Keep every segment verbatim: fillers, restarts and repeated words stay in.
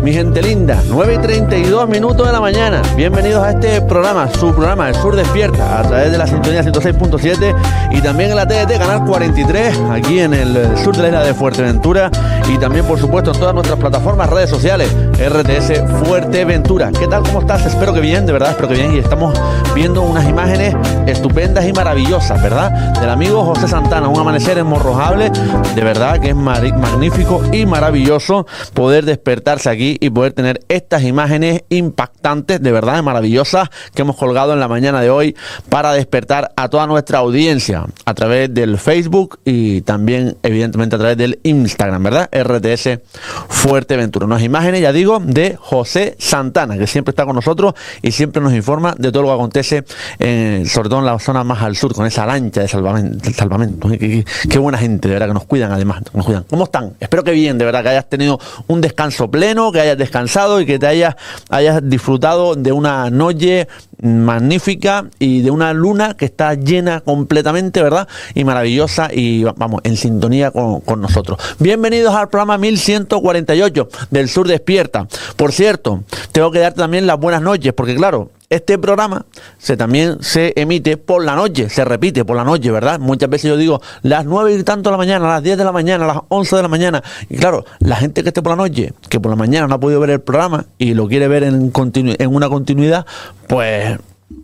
Mi gente linda, nueve y treinta y dos minutos de la mañana. Bienvenidos a este programa, su programa, El Sur Despierta, a través de la sintonía ciento seis punto siete y también en la T D T, canal cuarenta y tres, aquí en el sur de la isla de Fuerteventura, y también, por supuesto, en todas nuestras plataformas, redes sociales, R T S Fuerteventura. ¿Qué tal? ¿Cómo estás? Espero que bien, de verdad, espero que bien. Y estamos viendo unas imágenes estupendas y maravillosas, ¿verdad? Del amigo José Santana, un amanecer enmorrojable, de verdad que es magnífico y maravilloso poder despertarse aquí y poder tener estas imágenes impactantes, de verdad maravillosas, que hemos colgado en la mañana de hoy para despertar a toda nuestra audiencia a través del Facebook y también evidentemente a través del Instagram, ¿verdad? R T S Fuerteventura. Unas imágenes, ya digo, de José Santana, que siempre está con nosotros y siempre nos informa de todo lo que acontece, en, sobre todo en la zona más al sur, con esa lancha de salvamento. De salvamento. Qué, qué, qué buena gente, de verdad, que nos cuidan además, nos cuidan. ¿Cómo están? Espero que bien, de verdad, que hayas tenido un descanso pleno, que hayas descansado y que te hayas, hayas disfrutado de una noche magnífica y de una luna que está llena completamente, ¿verdad? Y maravillosa y vamos, en sintonía con, con nosotros. Bienvenidos al programa mil ciento cuarenta y ocho del Sur Despierta. Por cierto, tengo que darte también las buenas noches, porque claro, este programa se también se emite por la noche, se repite por la noche, ¿verdad? Muchas veces yo digo las nueve y tanto de la mañana, a las diez de la mañana, a las once de la mañana. Y claro, la gente que esté por la noche, que por la mañana no ha podido ver el programa y lo quiere ver en, continu- en una continuidad, pues,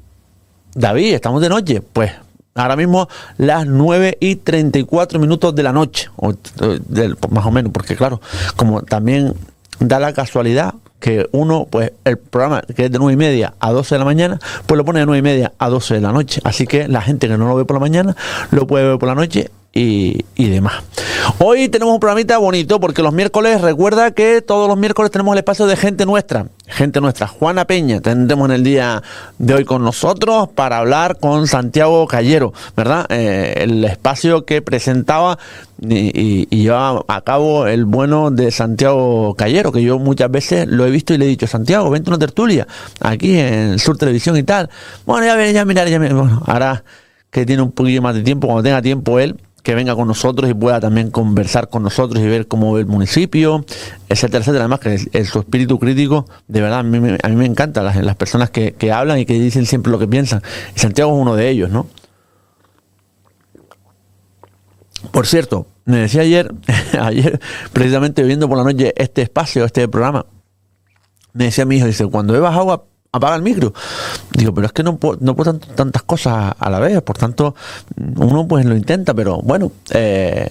David, estamos de noche, pues ahora mismo las nueve y treinta y cuatro minutos de la noche, o, de, más o menos, porque claro, como también da la casualidad que uno, pues el programa que es de nueve y media a doce de la mañana, pues lo pone de nueve y media a doce de la noche. Así que la gente que no lo ve por la mañana, lo puede ver por la noche y, y demás. Hoy tenemos un programita bonito porque los miércoles, recuerda que todos los miércoles tenemos el espacio de Gente Nuestra. Gente Nuestra, Juana Peña, tendremos en el día de hoy con nosotros para hablar con Santiago Callero, ¿verdad? Eh, el espacio que presentaba y, y, y llevaba a cabo el bueno de Santiago Callero, que yo muchas veces lo he visto y le he dicho, Santiago, vente a una tertulia aquí en Sur Televisión y tal. Bueno, ya, ya miraré, ya miraré. Bueno, ahora que tiene un poquillo más de tiempo, cuando tenga tiempo él, que venga con nosotros y pueda también conversar con nosotros y ver cómo ve el municipio, etcétera, etcétera. Además que es, es su espíritu crítico, de verdad, a mí, a mí me encantan las, las personas que, que hablan y que dicen siempre lo que piensan. Y Santiago es uno de ellos, ¿no? Por cierto, me decía ayer, ayer precisamente viendo por la noche este espacio, este programa, me decía mi hijo, dice, cuando bebas agua, apaga el micro. Digo, pero es que no puedo, no puedo tanto, tantas cosas a la vez, por tanto, uno pues lo intenta, pero bueno, eh,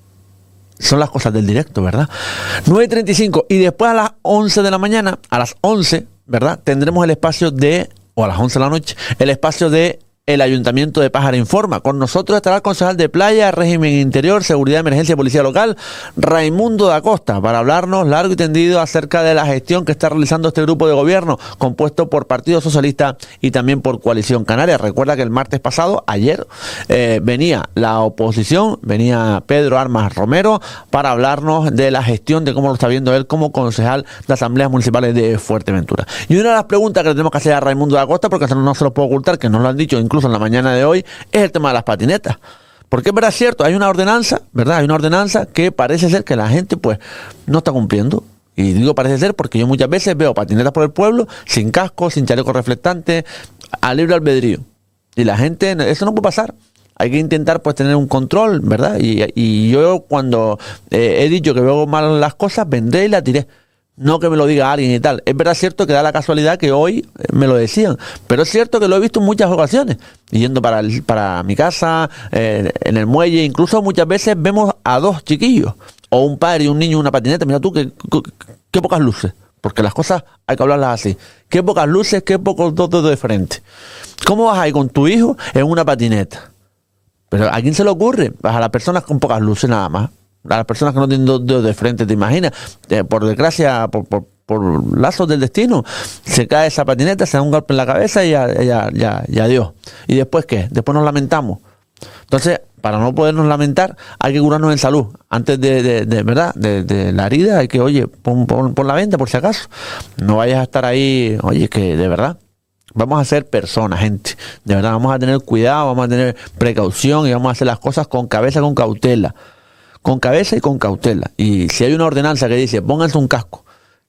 son las cosas del directo, ¿verdad? nueve y treinta y cinco, y después a las once de la mañana, a las once, ¿verdad? Tendremos el espacio de, o a las once de la noche, el espacio de el Ayuntamiento de Pájara Informa. Con nosotros estará el concejal de Playa, Régimen Interior, Seguridad, Emergencia y Policía Local, Raimundo da Costa, para hablarnos largo y tendido acerca de la gestión que está realizando este grupo de gobierno, compuesto por Partido Socialista y también por Coalición Canaria. Recuerda que el martes pasado, ayer, eh, venía la oposición, venía Pedro Armas Romero, para hablarnos de la gestión, de cómo lo está viendo él como concejal de Asambleas Municipales de Fuerteventura. Y una de las preguntas que le tenemos que hacer a Raimundo da Costa, porque no se lo puedo ocultar, que nos lo han dicho incluso incluso en la mañana de hoy, es el tema de las patinetas. Porque es verdad, es cierto, hay una ordenanza, ¿verdad? Hay una ordenanza que parece ser que la gente pues no está cumpliendo. Y digo parece ser porque yo muchas veces veo patinetas por el pueblo, sin casco, sin chaleco reflectante, a libre albedrío. Y la gente, eso no puede pasar. Hay que intentar pues tener un control, ¿verdad? Y, y yo cuando eh, he dicho que veo mal las cosas, vendré y las tiré. No que me lo diga alguien y tal. Es verdad, cierto que da la casualidad que hoy me lo decían, pero es cierto que lo he visto en muchas ocasiones, yendo para, el, para mi casa, eh, en el muelle, incluso muchas veces vemos a dos chiquillos, o un padre y un niño en una patineta. Mira tú, qué, qué, qué pocas luces, porque las cosas hay que hablarlas así. Qué pocas luces, qué pocos dos dedos de frente. ¿Cómo vas ahí con tu hijo en una patineta? Pero ¿a quién se le ocurre? Pues a las personas con pocas luces nada más. A las personas que no tienen dos dedos de frente, ¿te imaginas? Eh, por desgracia, por, por, por lazos del destino, se cae esa patineta, se da un golpe en la cabeza y ya, ya, ya, ya adiós. ¿Y después qué? Después nos lamentamos. Entonces, para no podernos lamentar, hay que curarnos en salud. Antes de, de, de ¿verdad? De, de la herida hay que, oye, pon, pon, pon la venda por si acaso. No vayas a estar ahí, oye, que de verdad. Vamos a ser personas, gente. De verdad, vamos a tener cuidado, vamos a tener precaución y vamos a hacer las cosas con cabeza, con cautela. Con cabeza y con cautela. Y si hay una ordenanza que dice, pónganse un casco,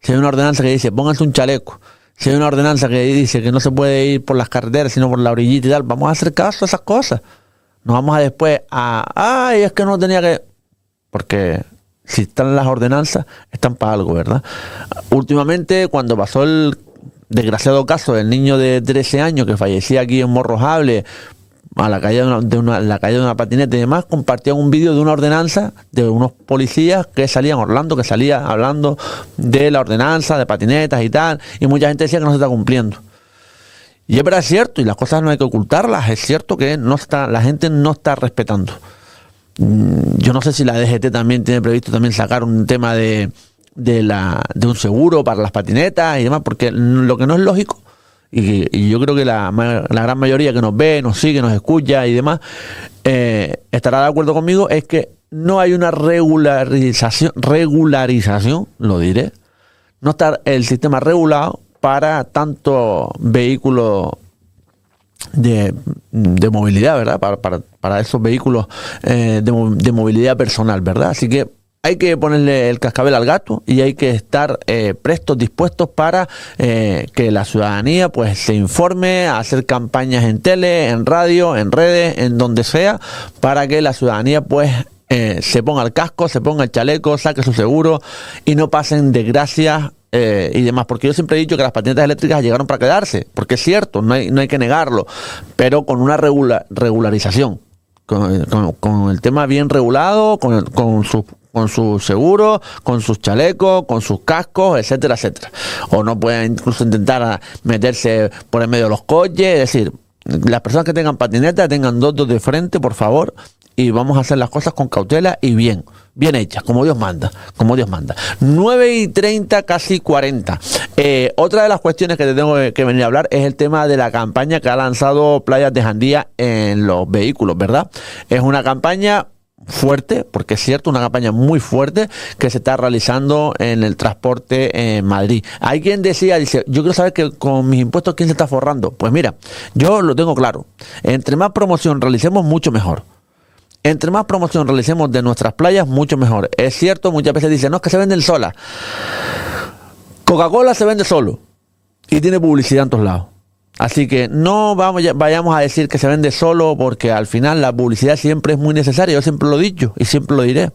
si hay una ordenanza que dice pónganse un chaleco, si hay una ordenanza que dice que no se puede ir por las carreteras sino por la orillita y tal, vamos a hacer caso a esas cosas. No vamos a después a, ay, es que no tenía que... Porque si están las ordenanzas, están para algo, ¿verdad? Últimamente, cuando pasó el desgraciado caso del niño de trece años que fallecía aquí en Morrojable a la caída de una, de una, la caída de una patineta y demás, compartían un vídeo de una ordenanza de unos policías que salían, Orlando, que salía hablando de la ordenanza, de patinetas y tal, y mucha gente decía que no se está cumpliendo. Y es verdad, es cierto, y las cosas no hay que ocultarlas, es cierto que no está, la gente no está respetando. Yo no sé si la D G T también tiene previsto también sacar un tema de, de, la, de un seguro para las patinetas y demás, porque lo que no es lógico, y, y yo creo que la, la gran mayoría que nos ve, nos sigue, nos escucha y demás, eh, estará de acuerdo conmigo, es que no hay una regularización, regularización, lo diré, no está el sistema regulado para tanto vehículos de, de movilidad, ¿verdad? Para, para, para esos vehículos eh, de, de movilidad personal, ¿verdad? Así que hay que ponerle el cascabel al gato y hay que estar eh, prestos, dispuestos para eh, que la ciudadanía pues se informe, a hacer campañas en tele, en radio, en redes, en donde sea, para que la ciudadanía pues eh, se ponga el casco, se ponga el chaleco, saque su seguro y no pasen desgracias Eh, y demás, porque yo siempre he dicho que las patinetas eléctricas llegaron para quedarse, porque es cierto, no hay, no hay que negarlo, pero con una regula, regularización, con, con, con el tema bien regulado, con, con su con sus seguros, con sus chalecos, con sus cascos, etcétera, etcétera. O no pueden incluso intentar meterse por en medio de los coches, es decir, las personas que tengan patinetas tengan dos dos de frente, por favor, y vamos a hacer las cosas con cautela y bien, bien hechas, como Dios manda, como Dios manda. nueve y treinta, casi cuarenta. Eh, otra de las cuestiones que te tengo que venir a hablar es el tema de la campaña que ha lanzado Playas de Jandía en los vehículos, ¿verdad? Es una campaña fuerte, porque es cierto, una campaña muy fuerte que se está realizando en el transporte en Madrid. Hay quien decía, dice, yo quiero saber que con mis impuestos ¿quién se está forrando? Pues mira, yo lo tengo claro, entre más promoción realicemos, mucho mejor. Entre más promoción realicemos de nuestras playas, mucho mejor. Es cierto, muchas veces dicen, no, es que se venden solas. Coca-Cola se vende solo y tiene publicidad en todos lados. Así que no vamos, vayamos a decir que se vende solo, porque al final la publicidad siempre es muy necesaria. Yo siempre lo he dicho y siempre lo diré.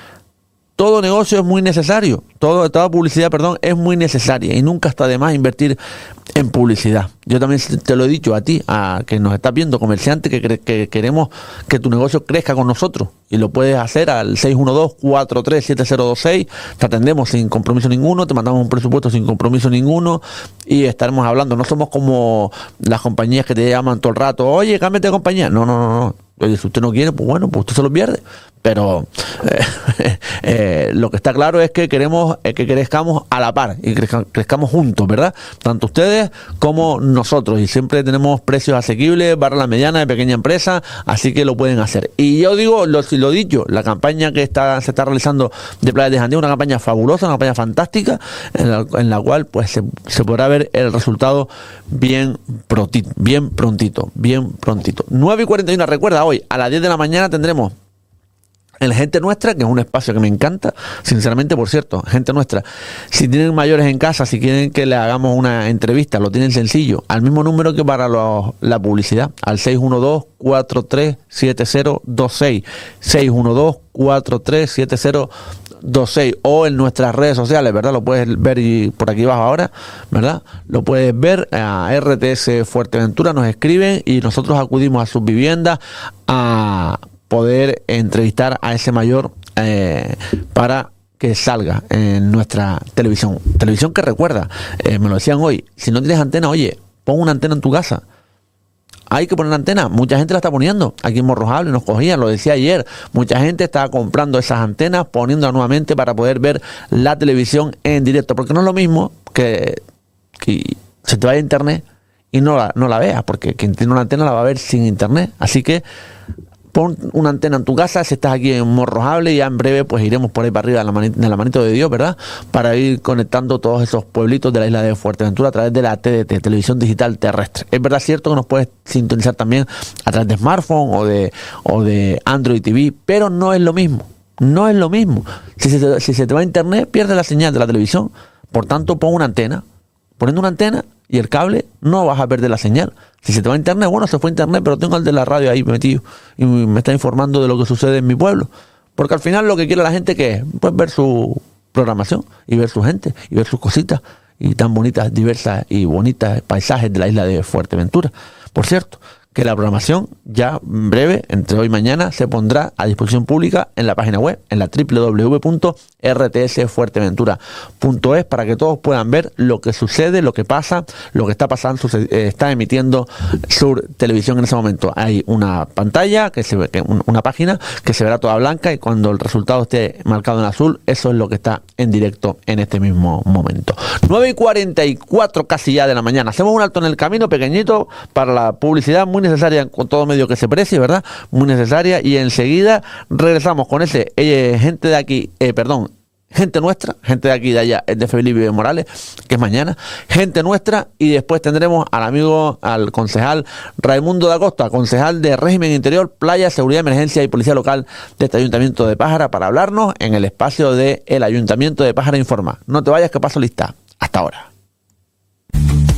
Todo negocio es muy necesario, todo, toda publicidad, perdón, es muy necesaria y nunca está de más invertir en publicidad. Yo también te lo he dicho a ti, a que nos estás viendo, comerciante, que, cre- que queremos que tu negocio crezca con nosotros y lo puedes hacer al seis uno dos, cuatro tres siete cero dos seis. Te atendemos sin compromiso ninguno, te mandamos un presupuesto sin compromiso ninguno y estaremos hablando. No somos como las compañías que te llaman todo el rato, oye, cámbiate de compañía. No, no, no, no. Oye, si usted no quiere, pues bueno, pues usted se lo pierde. Pero eh, eh, lo que está claro es que queremos eh, que crezcamos a la par y crezca, crezcamos juntos, ¿verdad? Tanto ustedes como nosotros. Y siempre tenemos precios asequibles para la mediana y pequeña empresa, así que lo pueden hacer. Y yo digo, lo, lo dicho, la campaña que está se está realizando de Playas de Jandía, una campaña fabulosa, una campaña fantástica, en la, en la cual pues se, se podrá ver el resultado bien prontito, bien prontito, bien prontito. nueve y cuarenta y uno, recuerda, hoy a las diez de la mañana tendremos el Gente Nuestra, que es un espacio que me encanta, sinceramente, por cierto, Gente Nuestra. Si tienen mayores en casa, si quieren que le hagamos una entrevista, lo tienen sencillo, al mismo número que para los, la publicidad, al seis uno dos, cuatro tres siete cero dos seis, seis uno dos, cuatro tres siete cero dos seis, o en nuestras redes sociales, ¿verdad? Lo puedes ver y por aquí abajo ahora, ¿verdad? Lo puedes ver a R T S Fuerteventura, nos escriben y nosotros acudimos a sus viviendas a poder entrevistar a ese mayor eh, para que salga en nuestra televisión. Televisión que recuerda, eh, me lo decían hoy, si no tienes antena, oye, pon una antena en tu casa. Hay que poner antena, mucha gente la está poniendo. Aquí en Morrojable nos cogían, lo decía ayer, mucha gente estaba comprando esas antenas, poniéndolas nuevamente para poder ver la televisión en directo, porque no es lo mismo que, que se te vaya a internet y no la, no la veas, porque quien tiene una antena la va a ver sin internet. Así que pon una antena en tu casa, si estás aquí en Morrojable, ya en breve pues iremos por ahí para arriba de la, manito, de la manito de Dios, ¿verdad? Para ir conectando todos esos pueblitos de la isla de Fuerteventura a través de la T D T, Televisión Digital Terrestre. Es verdad, cierto que nos puedes sintonizar también a través de smartphone o de, o de Android T V, pero no es lo mismo, no es lo mismo. Si se te, si se te va a internet, pierdes la señal de la televisión. Por tanto, pon una antena. Poniendo una antena y el cable, no vas a perder la señal. Si se te va a internet, bueno, se fue a internet, pero tengo el de la radio ahí metido y me está informando de lo que sucede en mi pueblo. Porque al final lo que quiere la gente, ¿qué es? Pues ver su programación y ver su gente y ver sus cositas y tan bonitas, diversas y bonitas paisajes de la isla de Fuerteventura. Por cierto, que la programación ya en breve, entre hoy y mañana, se pondrá a disposición pública en la página web, en la doble u doble u doble u punto r t s fuerteventura punto es, para que todos puedan ver lo que sucede, lo que pasa, lo que está pasando, eh, está emitiendo Sur Televisión en ese momento. Hay una pantalla, que se ve, que una página que se verá toda blanca, y cuando el resultado esté marcado en azul, eso es lo que está en directo en este mismo momento. nueve y cuarenta y cuatro casi ya de la mañana. Hacemos un alto en el camino pequeñito para la publicidad, muy necesaria con todo medio que se precie, ¿verdad? Muy necesaria, y enseguida regresamos con ese eh, gente de aquí, eh, perdón, gente nuestra, gente de aquí de allá, de Felipe Morales, que es mañana, gente nuestra, y después tendremos al amigo, al concejal Raimundo da Costa, concejal de Régimen Interior, Playa, Seguridad, Emergencia y Policía Local de este Ayuntamiento de Pájara, para hablarnos en el espacio del Ayuntamiento de Pájara Informa. No te vayas, que paso lista. Hasta ahora.